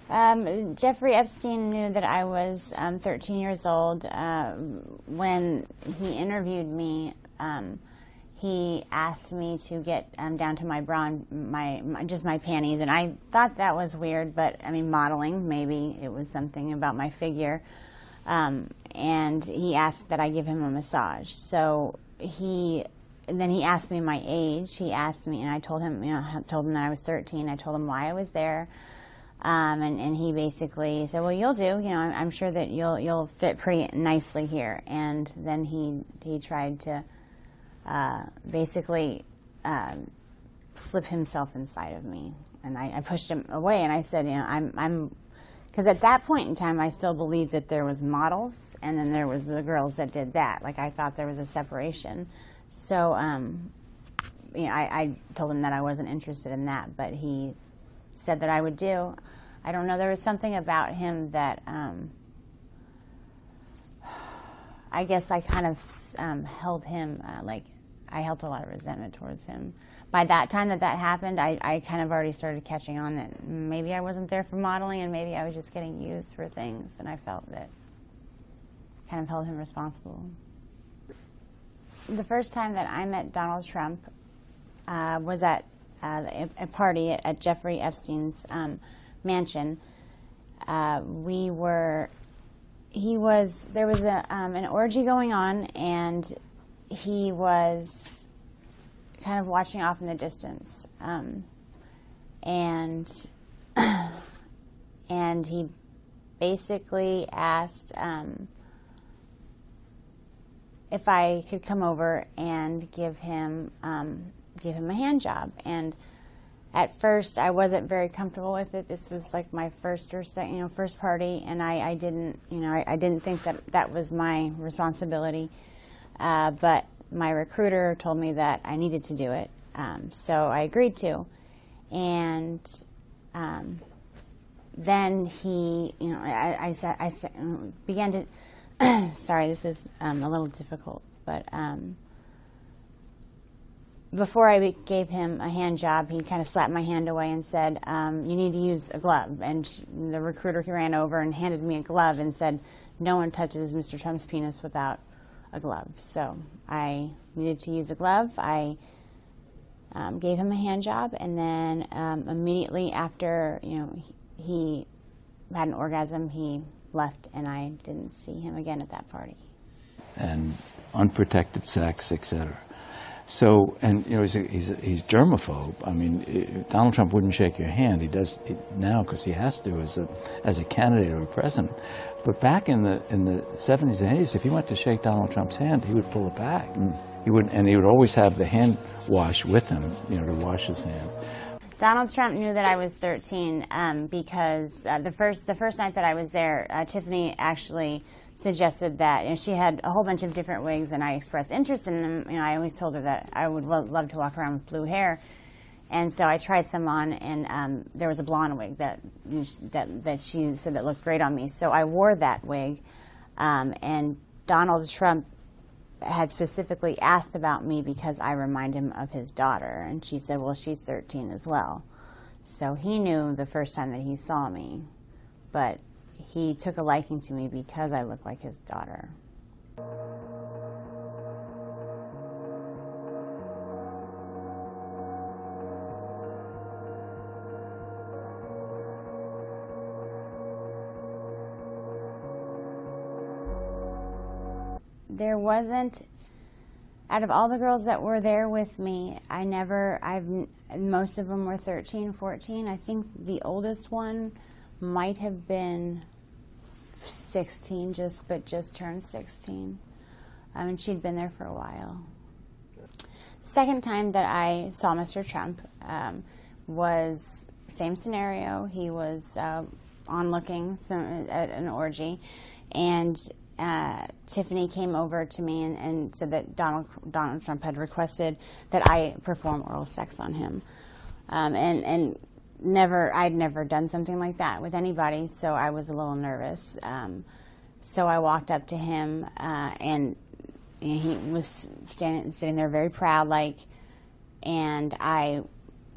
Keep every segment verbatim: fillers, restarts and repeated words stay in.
Um, Jeffrey Epstein knew that I was um, thirteen years old. Uh, when he interviewed me, um, he asked me to get um, down to my bra, and my, my just my panties, and I thought that was weird. But I mean, modeling, maybe it was something about my figure. Um, and he asked that I give him a massage. So he. And then he asked me my age. He asked me, and I told him, you know, told him that I was thirteen. I told him why I was there. Um, and, and he basically said, well, you'll do, you know, I'm, I'm sure that you'll, you'll fit pretty nicely here. And then he, he tried to, uh, basically, um, slip himself inside of me. And I, I pushed him away, and I said, you know, I'm, I'm, because at that point in time, I still believed that there was models, and then there was the girls that did that. Like, I thought there was a separation. So, um, you know, I, I told him that I wasn't interested in that, but he said that I would do. I don't know, there was something about him that, um, I guess I kind of um, held him, uh, like, I held a lot of resentment towards him. By that time that that happened, I, I kind of already started catching on that maybe I wasn't there for modeling, and maybe I was just getting used for things, and I felt that I kind of held him responsible. The first time that I met Donald Trump uh, was at uh, a, a party at, at Jeffrey Epstein's um, mansion. Uh, we were, he was, there was a, um, an orgy going on, and he was kind of watching off in the distance. Um, and, and he basically asked um, if I could come over and give him, um, give him a hand job. And at first, I wasn't very comfortable with it. This was like my first or second, you know, first party, and I, I didn't, you know, I, I didn't think that that was my responsibility. Uh, but my recruiter told me that I needed to do it, um, so I agreed to. And um, then he, you know, I, I, said, I began to. Sorry, this is um, a little difficult, but. Um, Before I gave him a hand job, he kind of slapped my hand away and said, um, you need to use a glove. And she, the recruiter ran over and handed me a glove and said, no one touches Mister Trump's penis without a glove. So I needed to use a glove. I um, gave him a hand job, and then um, immediately after, you know, he, he had an orgasm, he left, and I didn't see him again at that party. And unprotected sex, et cetera. So, and you know, he's, a, he's, a, he's germaphobe. I mean, it, Donald Trump wouldn't shake your hand. He does it now because he has to as a, as a candidate or a president. But back in the in the seventies and eighties, if he went to shake Donald Trump's hand, he would pull it back. Mm. He would, and he would always have the hand wash with him, you know, to wash his hands. Donald Trump knew that I was thirteen um, because uh, the first the first night that I was there, uh, Tiffany actually suggested that, you know, she had a whole bunch of different wigs, and I expressed interest in them. You know, I always told her that I would lo love to walk around with blue hair, and so I tried some on, and um, there was a blonde wig that that that she said that looked great on me. So I wore that wig, um, and Donald Trump had specifically asked about me because I remind him of his daughter, and she said, well, she's thirteen as well. So he knew the first time that he saw me, but he took a liking to me because I look like his daughter. There wasn't, out of all the girls that were there with me, I never, I've, most of them were thirteen, fourteen. I think the oldest one might have been sixteen, just but just turned sixteen. I mean, she'd been there for a while. Second time that I saw Mister Trump um, was same scenario. He was uh, onlooking some, at an orgy, and uh, Tiffany came over to me and, and said that Donald Donald Trump had requested that I perform oral sex on him, um, and and. Never, I'd never done something like that with anybody, so I was a little nervous. Um, so I walked up to him, uh, and, and he was standing, sitting there very proud, like, and I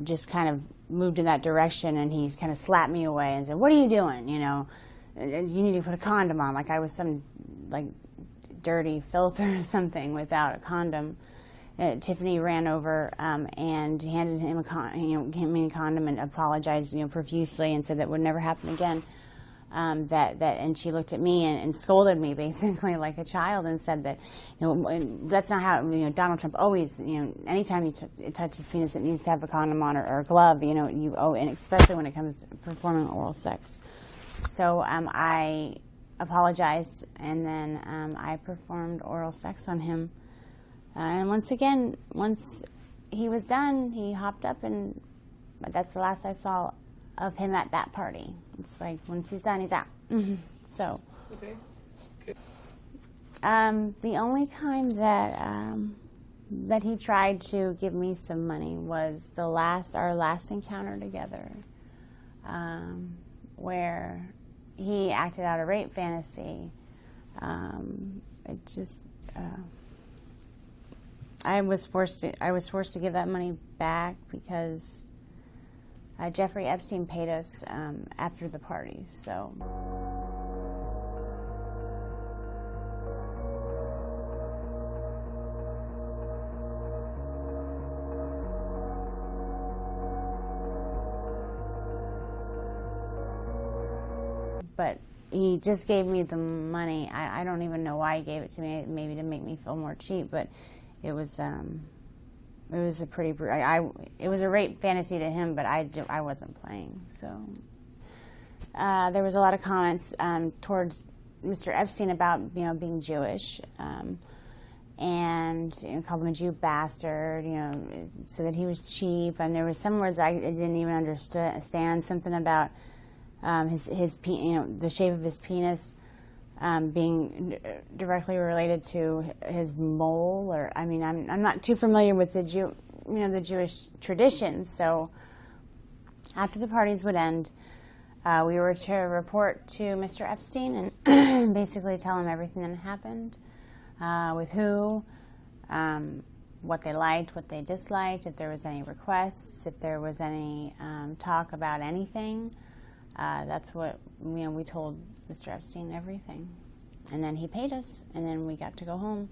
just kind of moved in that direction, and he kind of slapped me away and said, "What are you doing? You know, you need to put a condom on." Like I was some like dirty filth or something without a condom. Uh, Tiffany ran over um, and handed him a con you know, him a condom and apologized, you know, profusely and said that would never happen again. Um, that that and she looked at me and, and scolded me basically like a child and said that, you know, that's not how, you know, Donald Trump always, you know, anytime you t touch his penis, it needs to have a condom on or, or a glove, you know, you oh, and especially when it comes to performing oral sex. So um, I apologized, and then um, I performed oral sex on him. Uh, and once again, once he was done, he hopped up, and but that's the last I saw of him at that party. It's like once he's done, he's out. Mm-hmm. So, okay. Okay. Um, the only time that um, that he tried to give me some money was the last our last encounter together, um, where he acted out a rape fantasy. Um, it just. Uh, I was forced to. I was forced to give that money back because uh, Jeffrey Epstein paid us um, after the party. So. But he just gave me the money. I, I don't even know why he gave it to me. Maybe to make me feel more cheap, but. It was, um, it was a pretty, I, I, it was a rape fantasy to him, but I, I wasn't playing, so. Uh, there was a lot of comments um, towards Mister Epstein about, you know, being Jewish, um, and you know, called him a Jew bastard, you know, so that he was cheap, and there was some words I didn't even understand, something about um, his, his, you know, the shape of his penis. Um, being directly related to his mole, or I mean, I'm I'm not too familiar with the Jew, you know, the Jewish traditions. So after the parties would end, uh, we were to report to Mister Epstein and basically tell him everything that happened, uh, with who, um, what they liked, what they disliked, if there was any requests, if there was any um, talk about anything. Uh, that's what, you know, we told Mister Epstein everything. And then he paid us, and then we got to go home.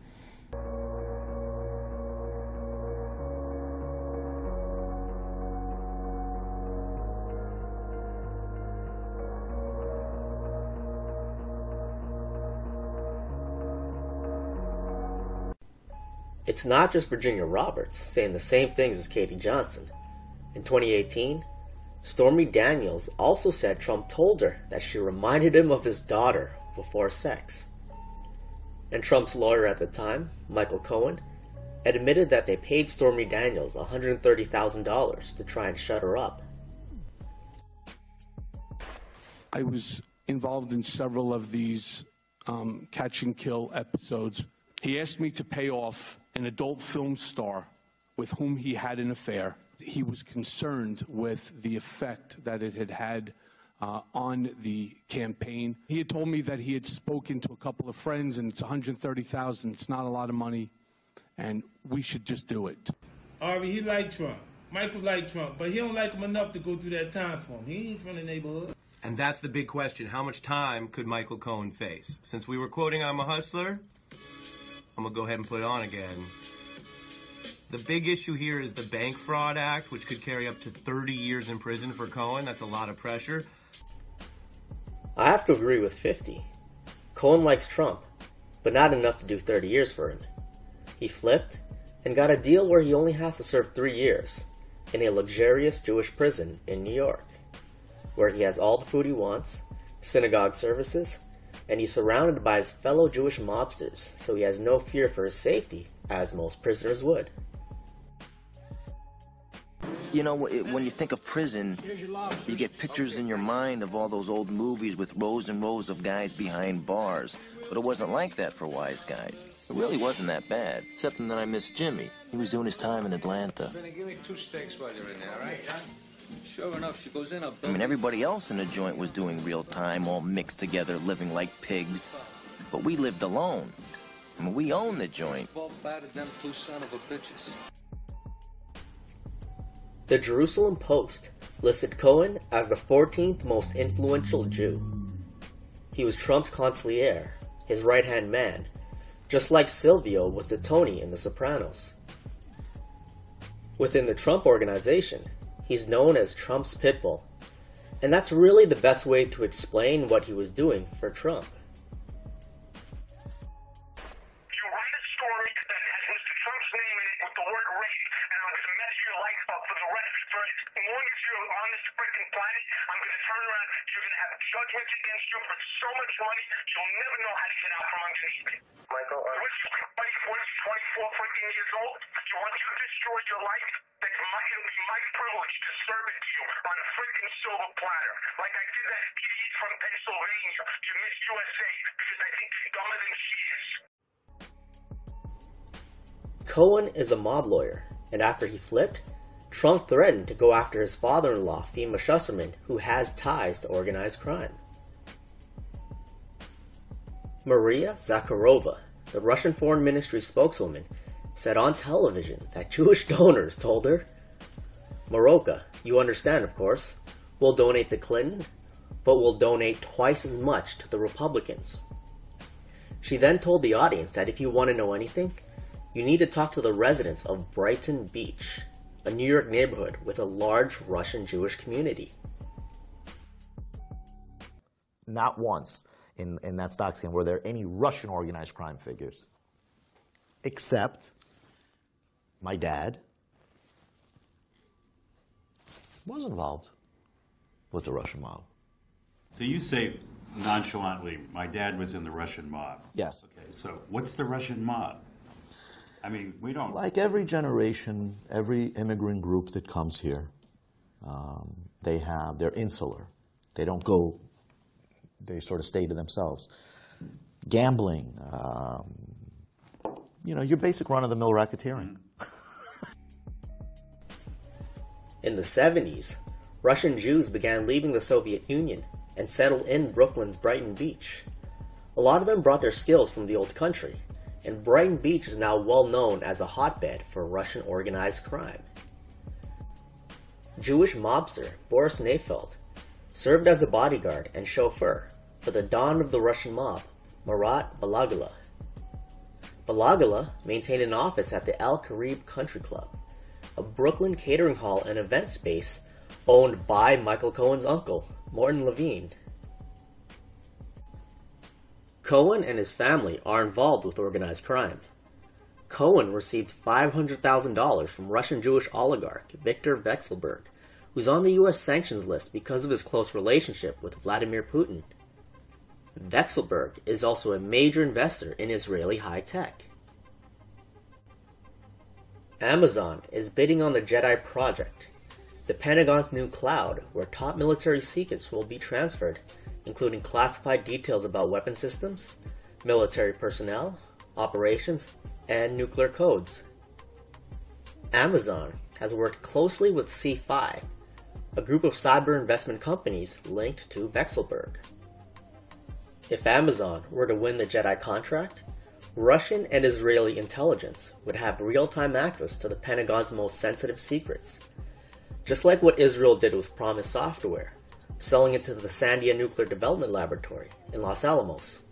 It's not just Virginia Roberts saying the same things as Katie Johnson. In twenty eighteen, Stormy Daniels also said Trump told her that she reminded him of his daughter before sex. And Trump's lawyer at the time, Michael Cohen, admitted that they paid Stormy Daniels one hundred thirty thousand dollars to try and shut her up. I was involved in several of these um, catch and kill episodes. He asked me to pay off an adult film star with whom he had an affair. He was concerned with the effect that it had had uh, on the campaign. He had told me that he had spoken to a couple of friends, and it's one hundred thirty thousand dollars. It's not a lot of money, and we should just do it. Harvey, he liked Trump. Michael liked Trump, but he don't like him enough to go through that time for him. He ain't from the neighborhood. And that's the big question. How much time could Michael Cohen face? Since we were quoting I'm a Hustler, I'm going to go ahead and put it on again. The big issue here is the Bank Fraud Act, which could carry up to thirty years in prison for Cohen. That's a lot of pressure. I have to agree with fifty. Cohen likes Trump, but not enough to do thirty years for him. He flipped and got a deal where he only has to serve three years in a luxurious Jewish prison in New York, where he has all the food he wants, synagogue services, and he's surrounded by his fellow Jewish mobsters, so he has no fear for his safety, as most prisoners would. You know, when you think of prison, you get pictures in your mind of all those old movies with rows and rows of guys behind bars. But it wasn't like that for Wise Guys. It really wasn't that bad, except that I missed Jimmy. He was doing his time in Atlanta. Give me two steaks while you're in there, all right, John? Sure enough, she goes in up. I mean, everybody else in the joint was doing real time, all mixed together, living like pigs. But we lived alone. I mean, we owned the joint. Both batted them two son of a bitches. The Jerusalem Post listed Cohen as the fourteenth most influential Jew. He was Trump's consigliere, his right-hand man, just like Silvio was to Tony in The Sopranos. Within the Trump organization, he's known as Trump's Pitbull, and that's really the best way to explain what he was doing for Trump. You write a story that has Mister Trump's name in it with the word rape, and I'm going to mess your life up for the rest for as long as you're on this freaking planet. I'm going to turn around. You're going to have judgments against you for so much money, you'll never know how to get out from underneath it. Michael, uh, what's twenty-four freaking years old? You want you to destroy your life? That's my, it'll be my privilege to serve it to you on a freaking silver platter. Like I did that idiot from Pennsylvania to Miss U S A because I think she's dumber than she is. Cohen is a mob lawyer, and after he flipped, Trump threatened to go after his father-in-law, Fima Shusserman, who has ties to organized crime. Maria Zakharova, the Russian Foreign Ministry spokeswoman, said on television that Jewish donors told her, "Maroka, you understand, of course, we'll donate to Clinton, but we'll donate twice as much to the Republicans." She then told the audience that if you want to know anything, you need to talk to the residents of Brighton Beach, a New York neighborhood with a large Russian Jewish community. Not once in, in that stock scan were there any Russian organized crime figures, except my dad was involved with the Russian mob. So you say nonchalantly, my dad was in the Russian mob. Yes. Okay, so what's the Russian mob? I mean, we don't... Like every generation, every immigrant group that comes here, um, they have, they're insular. They don't go, they sort of stay to themselves. Gambling, um, you know, your basic run-of-the-mill racketeering. In the seventies, Russian Jews began leaving the Soviet Union and settled in Brooklyn's Brighton Beach. A lot of them brought their skills from the old country, and Brighton Beach is now well known as a hotbed for Russian organized crime. Jewish mobster Boris Neifeld served as a bodyguard and chauffeur for the Don of the Russian mob, Marat Balagula. Balagula maintained an office at the Al Karib Country Club, a Brooklyn catering hall and event space owned by Michael Cohen's uncle, Morton Levine. Cohen and his family are involved with organized crime. Cohen received five hundred thousand dollars from Russian Jewish oligarch Viktor Vekselberg, who's on the U S sanctions list because of his close relationship with Vladimir Putin. Vekselberg is also a major investor in Israeli high-tech. Amazon is bidding on the Jedi Project, the Pentagon's new cloud where top military secrets will be transferred, including classified details about weapon systems, military personnel, operations, and nuclear codes. Amazon has worked closely with C five, a group of cyber investment companies linked to Vekselberg. If Amazon were to win the Jedi contract, Russian and Israeli intelligence would have real-time access to the Pentagon's most sensitive secrets, just like what Israel did with Promise Software, selling it to the Sandia Nuclear Development Laboratory in Los Alamos.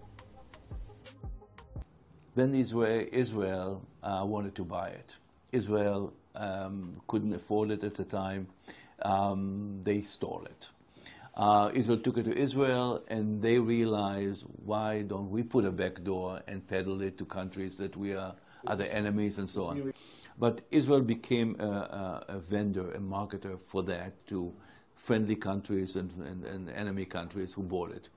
Then Israel, Israel uh, wanted to buy it. Israel um, couldn't afford it at the time. Um, they stole it. Uh, Israel took it to Israel, and they realized, why don't we put a back door and peddle it to countries that we are other enemies and so on. But Israel became a, a, a vendor, a marketer for that to friendly countries and, and, and enemy countries who bought it.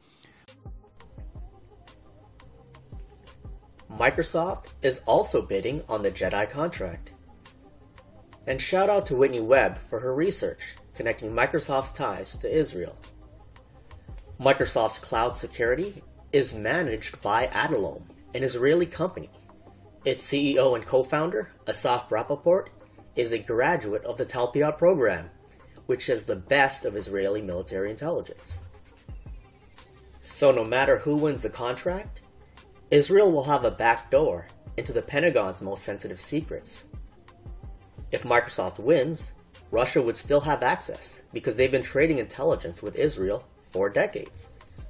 Microsoft is also bidding on the Jedi contract. And shout out to Whitney Webb for her research connecting Microsoft's ties to Israel. Microsoft's cloud security is managed by Adalom, an Israeli company. Its C E O and co-founder, Asaf Rappaport, is a graduate of the Talpiot program, which is the best of Israeli military intelligence. So no matter who wins the contract, Israel will have a back door into the Pentagon's most sensitive secrets. If Microsoft wins, Russia would still have access because they've been trading intelligence with Israel for decades.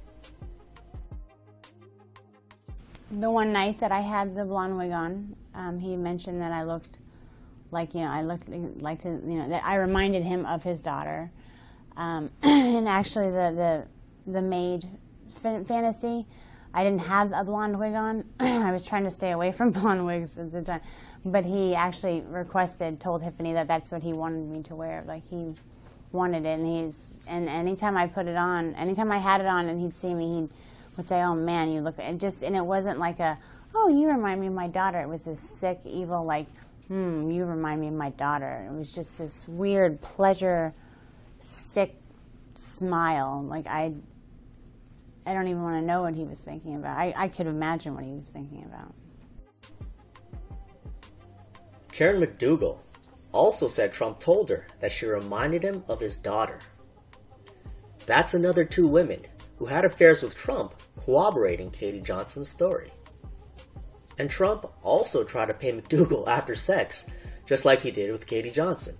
The one night that I had the blonde wig on, um, he mentioned that I looked like, you know, I looked like to, you know, that I reminded him of his daughter. Um, and actually the, the, the maid fantasy, I didn't have a blonde wig on. I was trying to stay away from blonde wigs at the time. But he actually requested, told Tiffany that that's what he wanted me to wear. Like, he wanted it, and he's, and anytime I put it on, anytime I had it on and he'd see me, he would say, oh man, you look, and just, and it wasn't like a, oh, you remind me of my daughter. It was this sick, evil, like, hmm, you remind me of my daughter. It was just this weird pleasure, sick smile. Like, I, I don't even want to know what he was thinking about. I, I could imagine what he was thinking about. Karen McDougal also said Trump told her that she reminded him of his daughter. That's another two women who had affairs with Trump corroborating Katie Johnson's story. And Trump also tried to pay McDougal after sex, just like he did with Katie Johnson.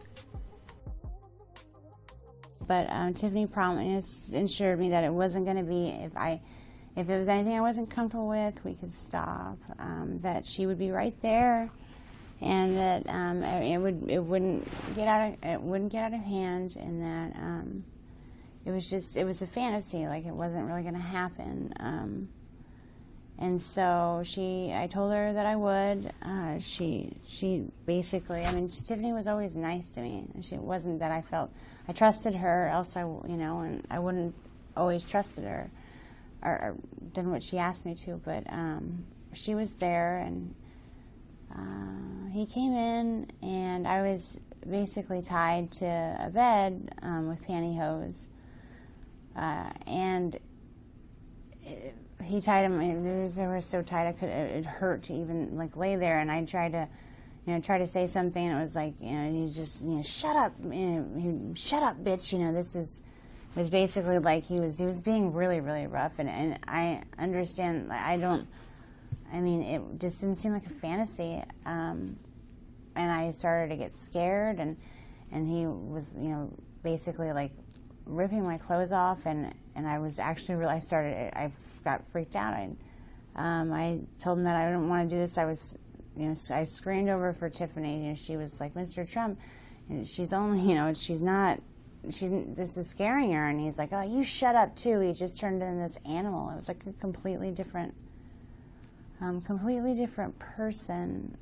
But um, Tiffany promised, assured me that it wasn't going to be, if I, if it was anything I wasn't comfortable with, we could stop. Um, that she would be right there, and that um, it would, it wouldn't get out of, it wouldn't get out of hand, and that um, it was just, it was a fantasy, like it wasn't really going to happen. Um, and so she, I told her that I would. Uh, she, she basically, I mean, she, Tiffany was always nice to me. She, it wasn't that I felt, I trusted her, else I, you know, and I wouldn't always trusted her or, or done what she asked me to. But um, she was there, and uh, he came in, and I was basically tied to a bed um, with pantyhose. Uh, and it, he tied him, and they were so tight I could, it, it hurt to even like lay there, and I tried to, you know, try to say something, and it was like, you know, he just, you know, shut up, you know, he, shut up, bitch, you know, this is, it was basically like he was, he was being really, really rough, and, and I understand, I don't, I mean, it just didn't seem like a fantasy, um, and I started to get scared, and, and he was, you know, basically like ripping my clothes off, and, and I was actually really, I started, I got freaked out. I, um, I told him that I didn't want to do this. I was, you know, I screamed over for Tiffany. You know, she was like, Mister Trump, and she's only, you know, she's not, she's, this is scaring her. And he's like, oh, you shut up too. He just turned into this animal. It was like a completely different, um, completely different person.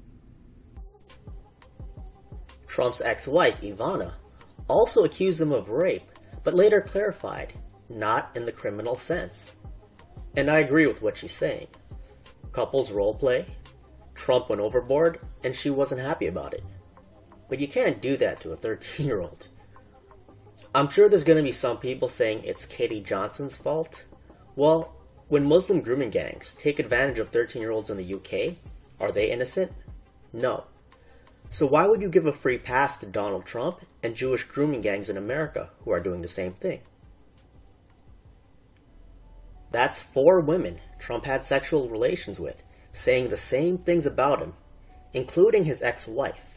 Trump's ex-wife, Ivana, also accused him of rape, but later clarified, not in the criminal sense. And I agree with what she's saying. Couples role play, Trump went overboard, and she wasn't happy about it. But you can't do that to a thirteen-year-old. I'm sure there's going to be some people saying it's Katie Johnson's fault. Well, when Muslim grooming gangs take advantage of thirteen-year-olds in the U K, are they innocent? No. So why would you give a free pass to Donald Trump and Jewish grooming gangs in America who are doing the same thing? That's four women Trump had sexual relations with, saying the same things about him, including his ex-wife.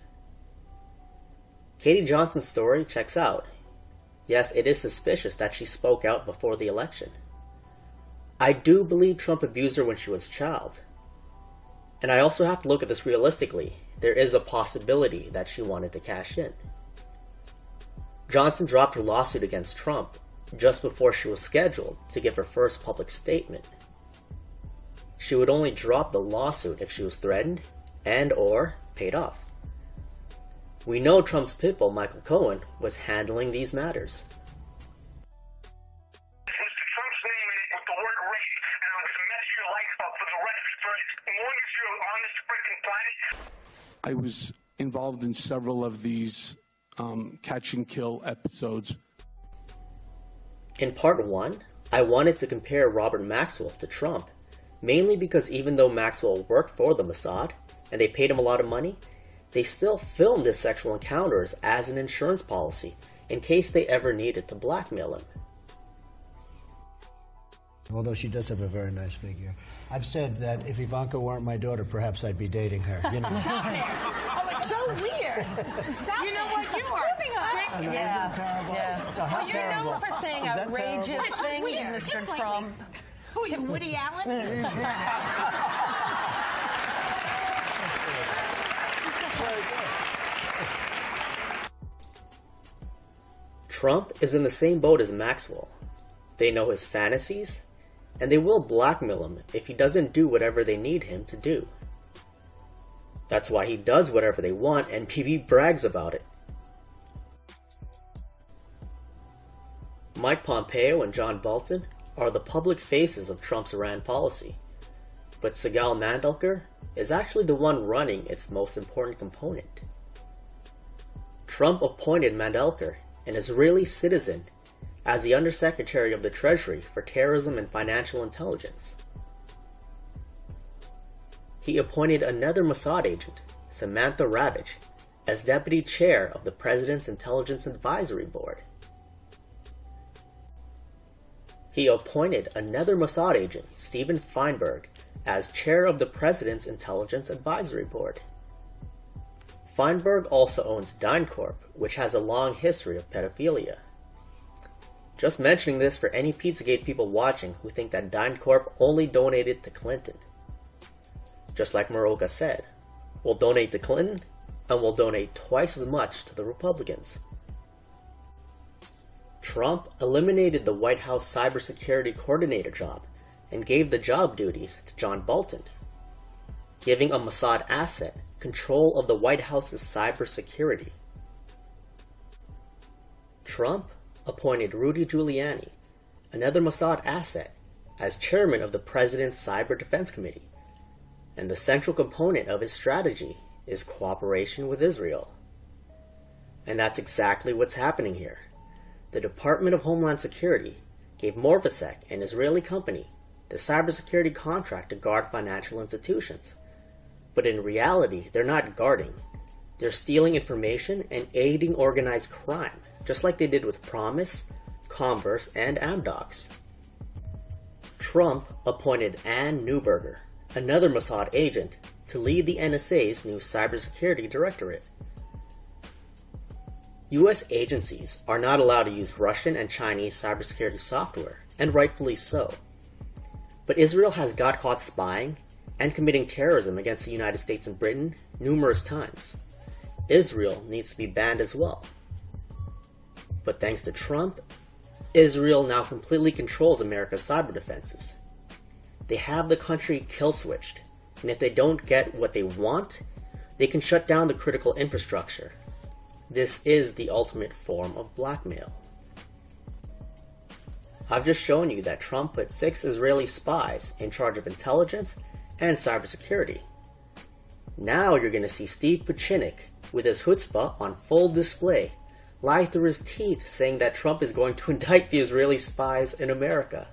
Katie Johnson's story checks out. Yes, it is suspicious that she spoke out before the election. I do believe Trump abused her when she was a child. And I also have to look at this realistically. There is a possibility that she wanted to cash in. Johnson dropped her lawsuit against Trump just before she was scheduled to give her first public statement. She would only drop the lawsuit if she was threatened and or paid off. We know Trump's pitbull, Michael Cohen, was handling these matters. Mister Trump's name in it with the word rape, and I'm going to mess your life up for the rest for as long as you're on this freaking planet. I was involved in several of these um, catch and kill episodes. In part one, I wanted to compare Robert Maxwell to Trump, mainly because even though Maxwell worked for the Mossad, and they paid him a lot of money, they still filmed his sexual encounters as an insurance policy, in case they ever needed to blackmail him. Although she does have a very nice figure. I've said that if Ivanka weren't my daughter, perhaps I'd be dating her. You know? Stop it! Oh, it's It's so weird. Stop. You know what? You are Moving on. sick. I know, Yeah. isn't it terrible? Yeah. No, how Well, you're terrible. known for saying Is that outrageous terrible? things, Weird. Mister Just like Trump. me. Who are you, Woody Allen? Trump is in the same boat as Maxwell. They know his fantasies, and they will blackmail him if he doesn't do whatever they need him to do. That's why he does whatever they want and P B brags about it. Mike Pompeo and John Bolton are the public faces of Trump's Iran policy, but Sigal Mandelker is actually the one running its most important component. Trump appointed Mandelker, an Israeli citizen, as the Undersecretary of the Treasury for Terrorism and Financial Intelligence. He appointed another Mossad agent, Samantha Ravitch, as Deputy Chair of the President's Intelligence Advisory Board. He appointed another Mossad agent, Steven Feinberg, as Chair of the President's Intelligence Advisory Board. Feinberg also owns DynCorp, which has a long history of pedophilia. Just mentioning this for any Pizzagate people watching who think that DynCorp only donated to Clinton. Just like Maroka said, we'll donate to Clinton, and we'll donate twice as much to the Republicans. Trump eliminated the White House cybersecurity coordinator job and gave the job duties to John Bolton, giving a Mossad asset control of the White House's cybersecurity. Trump appointed Rudy Giuliani, another Mossad asset, as chairman of the President's Cyber Defense Committee, and the central component of his strategy is cooperation with Israel. And that's exactly what's happening here. The Department of Homeland Security gave Morvasek, an Israeli company, the cybersecurity contract to guard financial institutions. But in reality, they're not guarding. They're stealing information and aiding organized crime, just like they did with Promise, Converse, and Amdocs. Trump appointed Ann Neuberger, another Mossad agent, to lead the N S A's new cybersecurity directorate. U S agencies are not allowed to use Russian and Chinese cybersecurity software, and rightfully so. But Israel has got caught spying and committing terrorism against the United States and Britain numerous times. Israel needs to be banned as well. But thanks to Trump, Israel now completely controls America's cyber defenses. They have the country kill-switched, and if they don't get what they want, they can shut down the critical infrastructure. This is the ultimate form of blackmail. I've just shown you that Trump put six Israeli spies in charge of intelligence and cybersecurity. Now you're going to see Steve Pieczenik with his chutzpah on full display, lie through his teeth saying that Trump is going to indict the Israeli spies in America.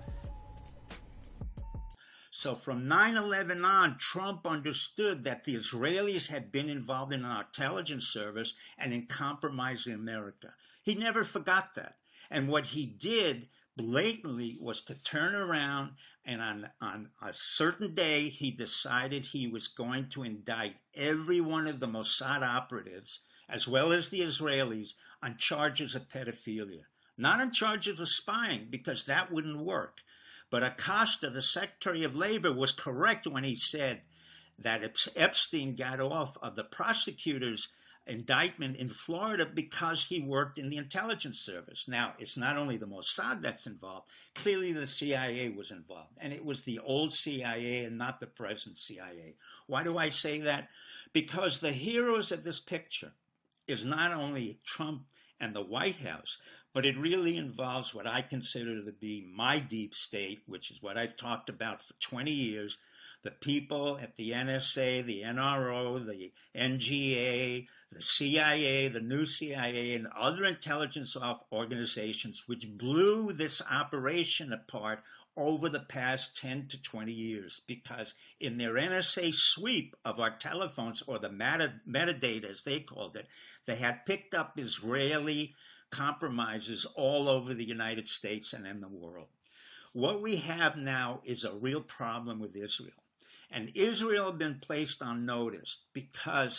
So from nine eleven on, Trump understood that the Israelis had been involved in our intelligence service and in compromising America. He never forgot that. And what he did blatantly was to turn around, and on, on a certain day, he decided he was going to indict every one of the Mossad operatives, as well as the Israelis, on charges of pedophilia. Not on charges of spying, because that wouldn't work. But Acosta, the Secretary of Labor, was correct when he said that Epstein got off of the prosecutor's indictment in Florida because he worked in the intelligence service. Now, it's not only the Mossad that's involved. Clearly, the C I A was involved. And it was the old C I A and not the present C I A. Why do I say that? Because the heroes of this picture is not only Trump and the White House, but it really involves what I consider to be my deep state, which is what I've talked about for twenty years, the people at the N S A, the N R O, the N G A, the C I A, the new C I A, and other intelligence organizations which blew this operation apart over the past ten to twenty years, because in their N S A sweep of our telephones, or the meta, metadata as they called it, they had picked up Israeli compromises all over the United States and in the world. What we have now is a real problem with Israel. And Israel has been placed on notice because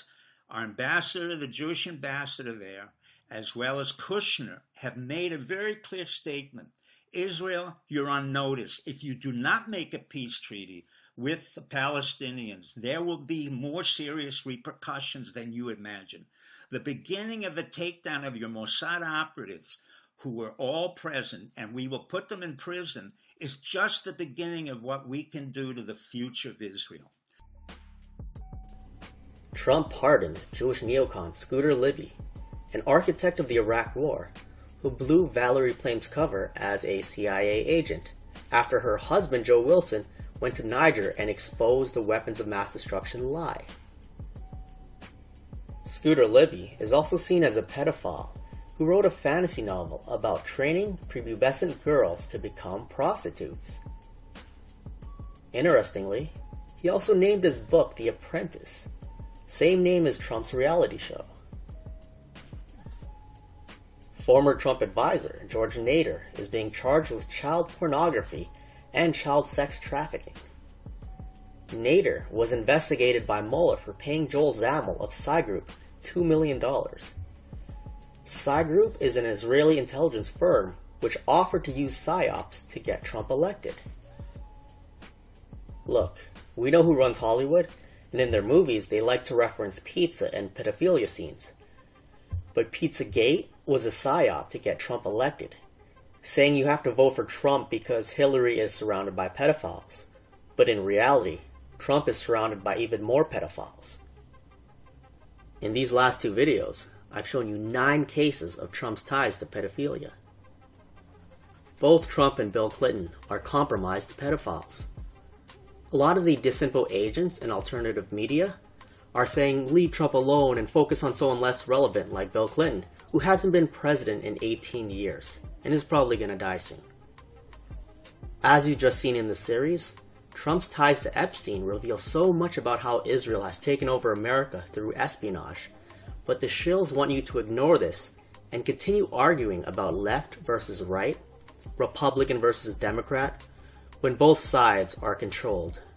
Our ambassador, the Jewish ambassador there, as well as Kushner, have made a very clear statement. Israel, you're on notice. If you do not make a peace treaty with the Palestinians, there will be more serious repercussions than you imagine. The beginning of the takedown of your Mossad operatives, who were all present, and we will put them in prison, is just the beginning of what we can do to the future of Israel. Trump pardoned Jewish neocon Scooter Libby, an architect of the Iraq War, who blew Valerie Plame's cover as a C I A agent after her husband Joe Wilson went to Niger and exposed the weapons of mass destruction lie. Scooter Libby is also seen as a pedophile who wrote a fantasy novel about training prepubescent girls to become prostitutes. Interestingly, he also named his book The Apprentice, same name as Trump's reality show. Former Trump advisor George Nader is being charged with child pornography and child sex trafficking. Nader was investigated by Mueller for paying Joel Zamel of Psy Group two million dollars. Psy Group is an Israeli intelligence firm which offered to use PSYOPs to get Trump elected. Look, we know who runs Hollywood, and in their movies they like to reference pizza and pedophilia scenes. But Pizzagate was a PSYOP to get Trump elected, saying you have to vote for Trump because Hillary is surrounded by pedophiles. But in reality, Trump is surrounded by even more pedophiles. In these last two videos, I've shown you nine cases of Trump's ties to pedophilia. Both Trump and Bill Clinton are compromised pedophiles. A lot of the disinfo agents and alternative media are saying leave Trump alone and focus on someone less relevant like Bill Clinton, who hasn't been president in eighteen years and is probably going to die soon. As you've just seen in the series, Trump's ties to Epstein reveal so much about how Israel has taken over America through espionage, but the shills want you to ignore this and continue arguing about left versus right, Republican versus Democrat, when both sides are controlled